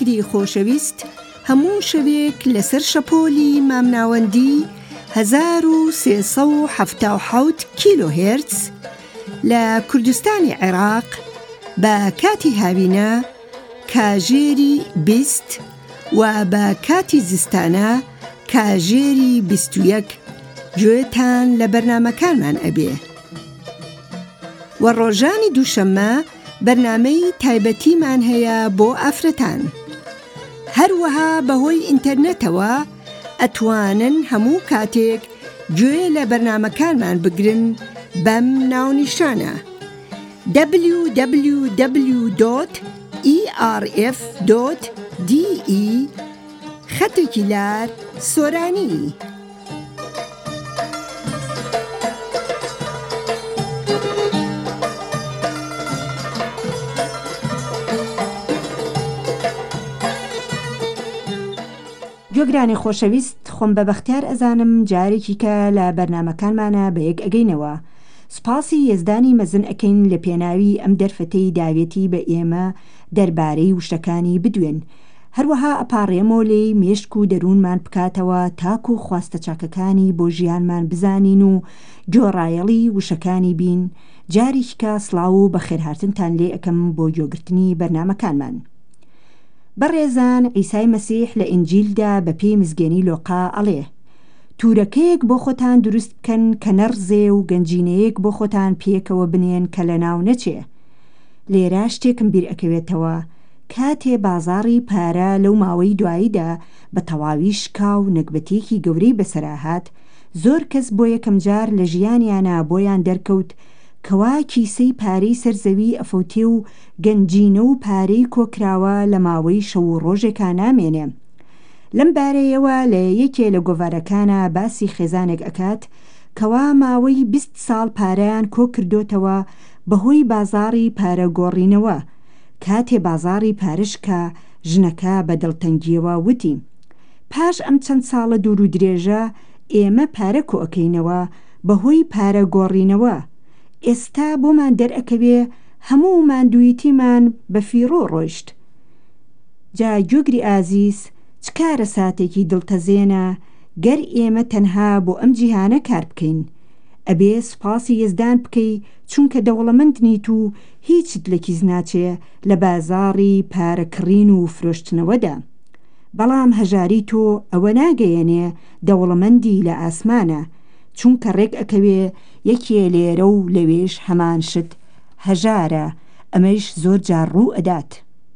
بینەرانی خۆشەویست، هەموو شەوێک لەسەر شەپۆلی مامناوەندی 1377 کیلۆ هێرتز لە کوردستانی عێراق بە کاتی هاوینە کاژێری 20 و بە کاتی زستانە کاژێری 21 گوێتان لە بەرنامەکانمان ئەبێ. و ڕۆژانی دووشەممە بەرنامەی تایبەتیمان هەیە بۆ ئافرەتان. هەروەها بەهۆی ئینتەرنێتەوە ئەتوانن هەموو کاتێک گوێ لە بەرنامەکانمان بگرن بەم ناونیشانە www.erf.de/سۆرانی. گوێگرانی خۆشەویست، خۆم بە بەختیار ئەزانم جارێکی کە لە بەرنامەکانمانە بە یەک ئەگەینەوە. سوپاسی یەزدانی مەزن ئەکەین لە پێناوی ئەم دەرفەتەی داوێتی بە ئێمە دەربارەی وشتەکانی بدوێن. هەروەها ئەپاڕێمەوە لێی مێشک و دەروونمان بکاتەوە تاکو و خواستە چاکەکانی بۆ ژیانمان بزانین و جۆڕایەڵی وشەکانی بین. جارێکی کە سڵاو و بەخێرهاتنتان لێ ئەەکەم بۆ گوێگرتنی بەرنامەکانمان. بەڕێزان، عیسای مەسیح لە ئینجیلدا بە پێی مزگەنی لۆقا ئەڵێ: تورەکەیەک بۆ خۆتان دروست بکەن کە نەڕزێ و گەنجینەیەک بۆ خۆتان پێکەوە بنێن کە لە ناو نەچێ. لێرە شتێکم بیر ئەکەوێتەوە. کاتێ بازاڕی پارە لەو ماوەی دواییدا بە تەواوی شکا و نەکبەتێکی گەورەی بەسەراهات، زۆر کەس بۆ یەکەم جار لە ژیانیانە بۆیان دەرکەوت کەوا کیسەی پارەی سەرزەوی ئەفەوتێ و گەنجینە و پارەی کۆکراوە لە ماوەی شەو و ڕۆژێکا نامێنێ. لەم بارەیەوە لە یەکێ لە گۆڤارەکانە باسی خێزانێک ئەکات کەوا ماوەی 20 ساڵ پارەیان کۆ کردوتەوە بەهۆی بازاڕی پارە گۆڕینەوە. کاتێ بازاڕی پارشکە، ژنەکە بە دڵتەنگیەوە وتی: پاش ئەم چەند ساڵە دوور و درێژە ئێمە پارە کۆئەکەینەوە بەهۆی پارە گۆڕینەوە. ئێستا بۆمان دەرئەکەوێ هەموو ماندوویتیمان بە فیڕۆ ڕۆیشت. جا گوێگری ئازیز، چ کارە ساتێکی دڵتەزێنە گەر ئێمە تەنها بۆ ئەم جیهانە کار بکەین. ئەبێ سوپاسی یەزدان بکەی چونکە دەوڵەمەند نیت و هیچت لەکیز ناچێ لە بازاڕی پارەکڕین و فرۆشتنەوەدا. بەڵام هەژاری تۆ ئەوە ناگەیەنێ دەوڵەمەندی لە ئاسمانە، چونکە ڕێک ئەکەوێ یەکێ لێرە و لەوێش هەمان شت هەژارە. ئەمەش زۆر جار ڕوو ئەدات.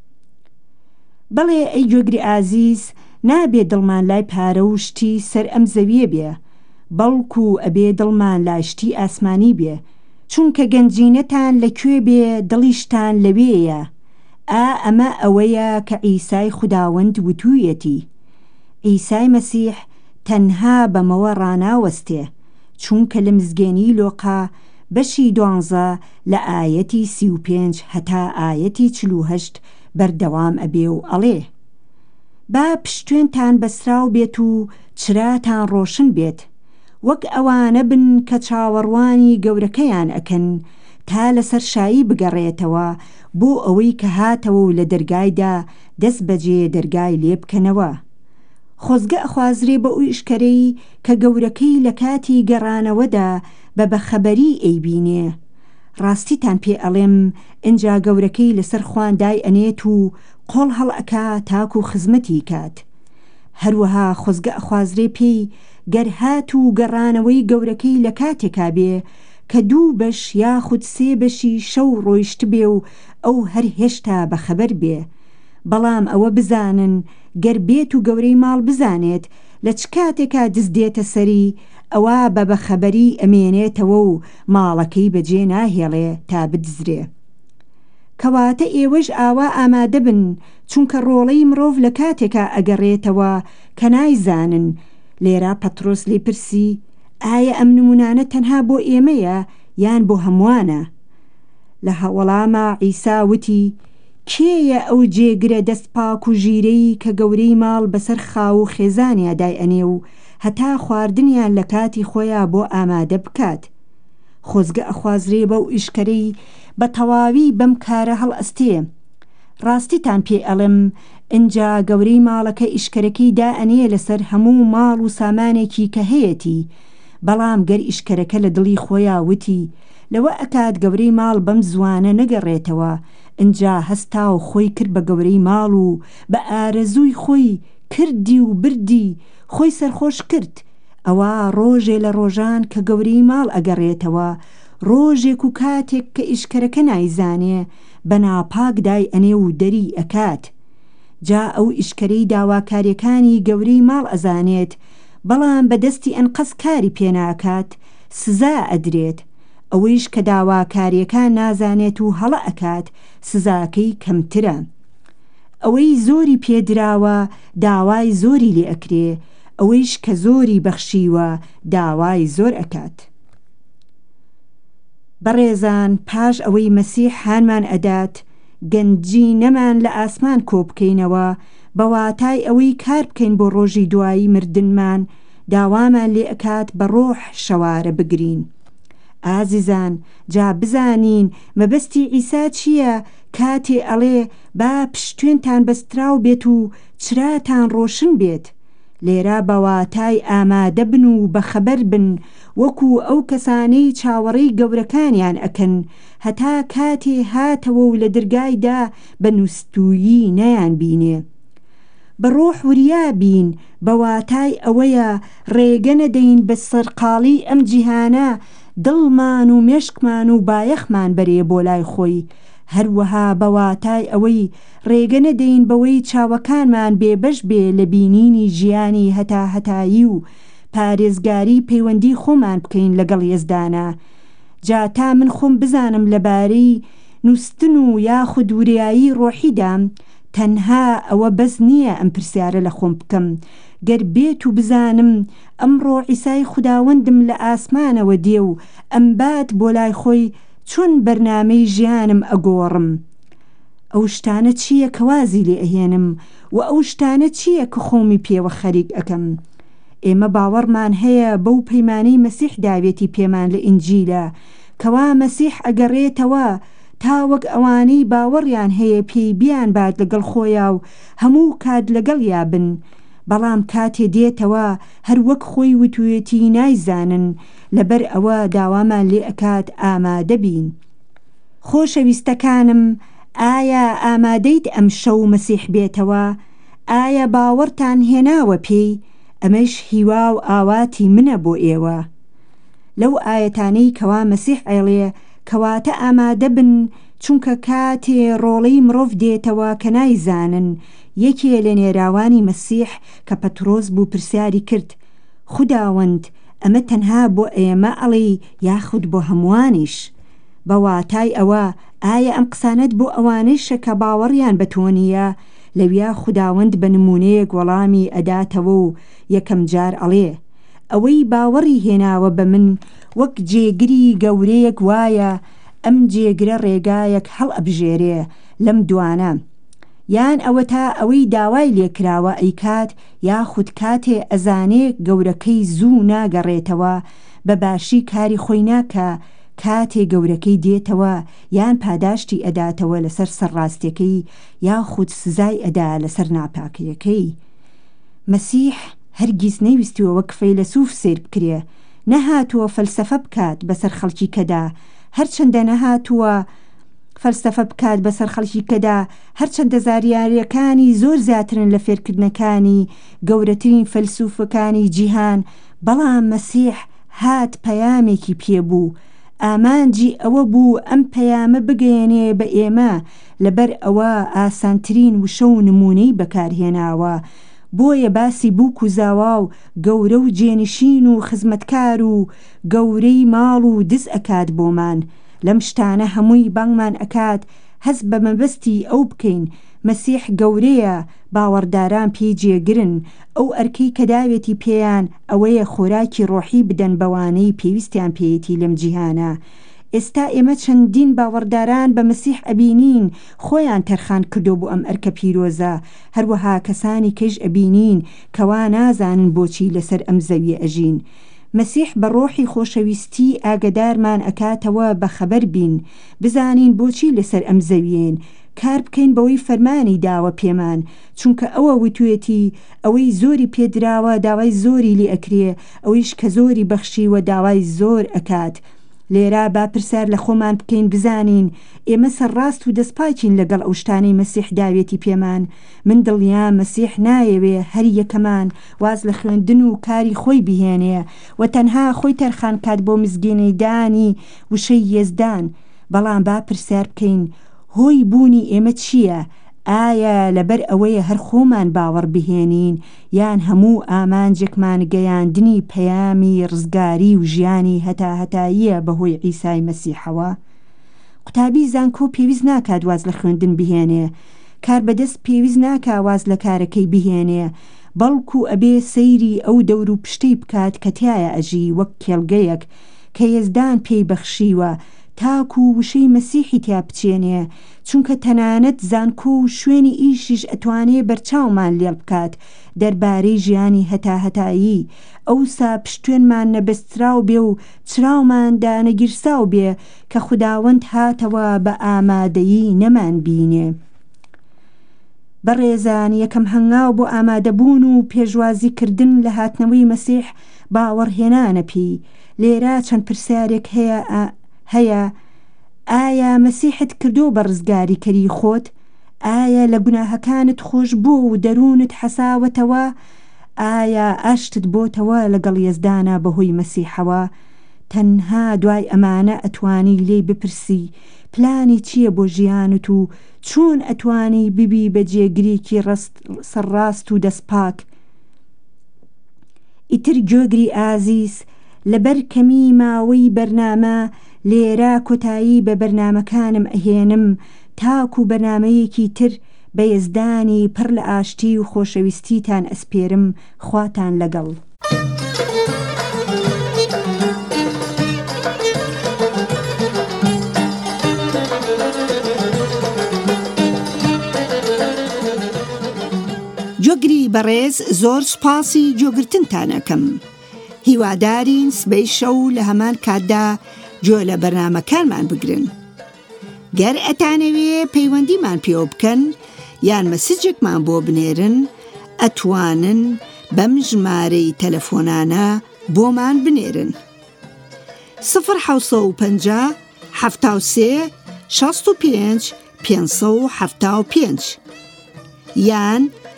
بەڵێ ئەی گوێگری ئازیز، نابێ دڵمان لای پارە و شتی سەر ئەم زەویە بێ، بەڵکو ئەبێ دڵمان لای شتی ئاسمانی بێ، چونکە گەنجینەتان لەکوێ بێ دڵیشتان لەوێیە. ئەمە ئەوەیە کە عیسای خوداوەند وتوویەتی. عیسای مەسیح تەنها بەمەوە ڕاناوەستێ، چونکە لە مزگەنی لۆقا بەشی 12 لە ئاەتی 35 هەتا ئاەتی 48 بەردەوام ئەبێ و ئەڵێ: با پشتوێنتان بەسراو بێت و چراتان ڕۆشن بێت، وەک ئەوانە بن کە چاوەڕوانی گەورەکەیان ئەکەن تا لەسەر شایی بگەڕێتەوە بۆ ئەوەی کە هاتەوە و لە دەرگایدا دەست بەجێ دەرگای لێ بکەنەوە. خۆزگە ئەخوازرێ بە ئەوی ئشکەرەی کە گەورەکەی لە کاتی گەڕانەوەدا بە بەخەبەری ئەیبینێ. ڕاستیتان پێ ئەڵێم ئینجا گەورەکەی لەسەر خواندای ئەنێت و قۆڵ هەڵئەکا تاکو خزمەتی کات. هەروەها خۆزگە ئەخوازرێ پێی گەر هات و گەڕانەوەی گەورەکەی لە کاتێکا بێ کە 2 بەش یاخود 3 بەشی شەو ڕۆیشت بێ و ئەو هەر هێشتا بەخەبەر بێ. بەڵام ئەوە بزانن گەر بێت و گەورەی ماڵ بزانێت لە چ کاتێکا دز دێتە سەری، ئەوە بە بەخەبەری ئەمێنێتەوە و ماڵەکەی بەجێ ناهێڵێ تا بدزرێ. کەواتە ئێوەش ئاوا ئامادە بن، چونکە ڕۆڵەی مرۆڤ لە کاتێکا ئەگەڕێتەوە کە نایزانن. لێرە پەترۆس لێ پرسی: ئایا ئەم نمونانە تەنها بۆ ئێمەیە یان بۆ هەمووانە؟ لە هەوڵامە عیسا وتی: کێیە ئەو جێگرە دەست پاک و ژیرەی کە گەورەی ماڵ بەسەر خاو و خێزانیا دای ئەنێ و هەتا خواردنیان لە کاتی خۆیان بۆ ئامادە بکات؟ خۆزگە ئەخوازرێ بەو ئیشکەرەی بە تەواوی بەم کارە هەڵ ئەستێ. ڕاستیتان پێ ئەڵم ئینجا گەورەی ماڵەکە ئیشکەرەکەی دائەنێ لەسەر هەموو ماڵ و سامانێکی کە هەیەتی، بەڵام گەر ئیشکەرەکە لە دڵی خۆیان وتی لەوە ئەکات گەورەی ماڵ بەم زوانە نەگەڕێتەوە، ئینجا هەستا و خۆی کرد بە گەورەی ماڵ و بە ئارەزووی خۆی کردی و بردی خۆی سەرخۆش کرد. ئەوە ڕۆژێ لە ڕۆژان کە گەورەی ماڵ ئەگەڕێتەوە، ڕۆژێک و کاتێک کە ئیشکەرەکە نایزانێ بە ناپاک دای ئەنێ و دەری ئەکات. جا ئەو ئیشکەرەی داواکاریەکانی گەورەی ماڵ ئەزانێت، بەڵام بەدەستی ئەنقەس کاری پێناکات، سزا ئەدرێت. ئەوەیش کە داواکاریەکان نازانێت و هەڵە ئەکات، سزاکەی کەمترە. ئەوەی زۆری پێدراوە داوای زۆری لێ ئەکرێ، ئەوەیش کە زۆری بەخشیوە داوای زۆر ئەکات. بەڕێزان، پاش ئەوەی مەسیح هانمان ئەدات گەنجی نەمان لە ئاسمان کۆبکەینەوە بە واتای ئەوەی کار بکەین بۆ ڕۆژی دوایی مردنمان، داوامان لێ ئەکات بە ڕۆح شەوارە بگرین. ئازیزان، جا بزانین مەبەستی ئیسا چییە کاتێ ئەڵێ با پشتوێنتان بەستراو بێت و چراتان ڕۆشن بێت؟ لێرە بەواتای ئامادە بن و بەخەبەر بن، وەکو ئەو کەسانەی چاوەڕێی گەورەکانیان ئەکەن هەتا کاتێ هاتەوە و لە دەرگایدا بە نووستویی نەیان بینێ. بە ڕۆح وریا بین، بەواتای ئەوەیە ڕێگە نەدەین بە سەرقاڵی ئەم جیهانە دڵمان و مێشکمان و بایەخمان بەرێ بۆ لای خۆی، هەروەها بەواتای ئەوەی ڕێگە نەدەین بەوەی چاوەکانمان بێبەش بێ لە بینینی ژیانی هەتاهەتایی و پارێزگاری پەیوەندی خۆمان بکەین لەگەڵ یەزدانە. جا تا من خۆم بزانم لەبارەی نووستن و یاخود وریایی ڕۆحیدام، تەنها ئەوە بەس نییە ئەم پرسیارە لە خۆم بکەم، گەر بێت و بزانم ئەمڕۆ عیسای خوداوەندم لە ئاسمانەوە دێ و ئەمبات بۆ لای خۆی چۆن بەرنامەی ژیانم ئەگۆڕم؟ ئەو شتانە چییە کە وازی لێ ئەهێنم و ئەو شتانە چییە کە خۆمی پێوە خەریک ئەکەم؟ ئێمە باوەڕمان هەیە بەو پەیمانەی مەسیح داوێتی پێمان لە ئینجیلە کەوا مەسیح ئەگەڕێتەوە تا وەک ئەوانەی باوەڕیان هەیە پێی بیان بات لەگەڵ خۆیان و هەموو کات لەگەڵ یابن، بەڵام کاتێ دێتەوە هەر وەک خۆی وتوێتی نایزانن، لەبەر ئەوە داوامان لێ ئەکات ئامادە بین. خۆشەویستەکانم، ئایا ئامادەیت ئەم شەو مەسیح بێتەوە؟ ئایا باوەڕتان هێناوە پێی؟ ئەمەش هیوا و ئاواتی منە بۆ ئێوە. لەو ئاەتانەی کەوا مەسیح ئەڵێ کەواتە ئامادە بن، چونکە کاتێ ڕۆڵەی مرۆڤ دێتەوە کە نایزانن. یەکێ لە نێراوانی مەسیح کە پەترۆس بوو پرسیاری کرد، خوداوەند ئەمە تەنها بۆ ئێمە ئەڵێ یاخود بۆ هەمووانیش؟ بەواتای ئەوە ئایا ئەم قسانت بۆ ئەوانەیشە کە باوەڕیان بە تۆ نییە؟ لەویا خوداوەند بە نمونەیەک وەڵامی ئەداتەوە و یەکەم جار ئەڵێ ئەوەی باوەڕی هێناوە بە من وەک جێگری گەورەیەک وایە، ئەم جێگرە ڕێگایەک هەڵ ئەبژێرێ لەم دوانە. یان ئەوە تا ئەوەی داوای لێکراوە ئەیکات، یاخود کاتێ ئەزانێ گەورەکەی زوو ناگەڕێتەوە بە باشی کاری خۆی ناکە، کاتێ گەورەکەی دێتەوە یان پاداشتی ئەداتەوە لەسەر سەرڕاستیەکەی یاخود سزای ئەدا لەسەر ناپاکیەکەی. مەسیح هەرگیز نەیویستیوە وەک فەیلسوف سیر بکرێ، نەهاتووە فەلسەفە بکات بەسەر خەڵکی کەدا، هەرچەندە نەهاتووە فەلسەفە بکات بەسەر خەڵکی کەدا، هەرچەندە زاریاریەکانی زۆر زیاترن لە فێرکردنەکانی گەورەترین فەلسوفەکانی جیهان، بەڵام مەسیح هات پەیامێکی پێبوو، ئامانجی ئەوە بوو ئەم پەیامە بگەێنێ بە ئێمە، لەبەر ئەوە ئاسانترین وشە و نمونەی بەکارهێناوە. بۆیە باسی بووک و زاوا و گەورە و جێنشین و خزمەتکار و گەورەی ماڵ و دز ئەکات بۆمان. لەم شتانە هەمووی بانگمان ئەکات هەست بە مەبەستی ئەو بکەین مەسیح گەورەیە، باوەڕداران پێی جێگرن، ئەو ئەرکەی کە داوێتی پێیان ئەوەیە خۆراکی ڕۆحی بدەن بەوانەی پێویستیان پێیەتی لەم جیهانە. ئێستا ئێمە چەندین باوەڕداران بە مەسیح ئەبینین خۆیان تەرخان کردو بۆ ئەم ئەرکە پیرۆزە، هەروەها کەسانی کەش ئەبینین کەوا نازانن بۆچی لەسەر ئەم زەویە ئەژین. مەسیح بە ڕۆحی خۆشەویستی ئاگدارمان ئەکاتەوە بە خەبەر بین، بزانین بۆچی لەسەر ئەم زەویێن، کار بکەین بەوەی فەرمانی داوە پێمان، چونکە ئەوە وتوێتی ئەوەی زۆری پێدراوە داوای زۆری لێ ئەکرێ، ئەوەیش کە زۆری بەخشیوە داوای زۆر ئەکات. لێرە با پرسیار لە خۆمان بکەین بزانین ئێمە سەرڕاست و دەستپاچین لەگەڵ ئەو شتانەی مەسیح داوێتی پێمان. من دڵنیام مەسیح نایەوێ هەر یەکەمان واز لە خوێندن و کاری خۆی بهێنێ و تەنها خۆی تەرخان کات بۆ مزگینەیدانی وشەی یێزدان. بەڵام با پرسیار بکەین هۆی بوونی ئێمە چییە؟ ئایا لەبەر ئەوەیە هەر خۆمان باوەڕ بهێنین یان هەموو ئامانجێکمان گەیاندنی پەیامی ڕزگاری و ژیانی هەتاییە بەهۆی عیسای مەسیحەوە؟ قوتابی زانکۆ پێویست ناکات واز لە خوێندن بهێنێ، کار بەدەست پێویست ناکا واز لە کارەکەی بهێنێ، بەڵکو ئەبێ سەیری ئەو دەور و پشتەی بکات کە تایە ئەژی وەک کێڵگەیەک کە یێزدان پێی بەخشیوە تاکو وشەی مەسیحی تیا بچێنێ، چونکە تەنانەت زانکۆ و شوێنی ئیشیش ئەتوانێ بەرچاومان لێڵ بکات دەربارەی ژیانی هەتایی. ئەوسا پشتوێنمان نەبەستراو بێ و چراوماندا نەگیرساو بێ کە خوداوەند هاتەوە بە ئامادەیی نەمان بینێ. بەڕێزان، یەکەم هەنگاو بۆ ئامادەبوون و پێشوازیکردن لە هاتنەوەی مەسیح باوەڕهێنانەپی. لێرە چەند پرسیارێک هەیە. ئایا مەسیحت کردو بە ڕزگاریکەری خۆت؟ ئایا لە گوناهەکانت خۆش بوو و دەروونت حەساوەتەوە؟ ئایا ئاشتت بۆتەوە لەگەڵ یێزدانە بەهۆی مەسیحەوە؟ تەنها دوای ئەمانە ئەتوانی لێی بپرسی پلانی چییە بۆ ژیانت و چۆن ئەتوانی ببی بە جێگریکی سەرڕاست و دەستپاک. ئیتر گوێگری ئازیز، لەبەر کەمی ماوەی بەرنامە لێرە کۆتایی بە بەرنامەکانم ئەهێنم تاکو بەرنامەیەکی تر بە یێزدانی پڕ لە ئاشتی و خۆشەویستیتان ئەسپێرم. خواتان لەگەڵ. جۆگری بەڕێز، زۆر سوپاسی جۆگرتنتانەکەم. هیوادارین سبەی شەو لە هەمان کاتدا جۆ لە بەرنامەکانمان بگرن. گەر ئەتانەوێ پەیوەندیمان پێوە بکەن یان مەسیجێکمان بۆ بنێرن، ئەتوانن بەم ژمارەی تەلەفۆنانە بۆمان بنێرن: 050 73 65 575 یان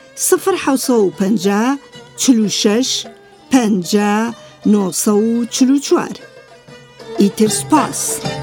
050 46 50 944. ئیتر سپاس.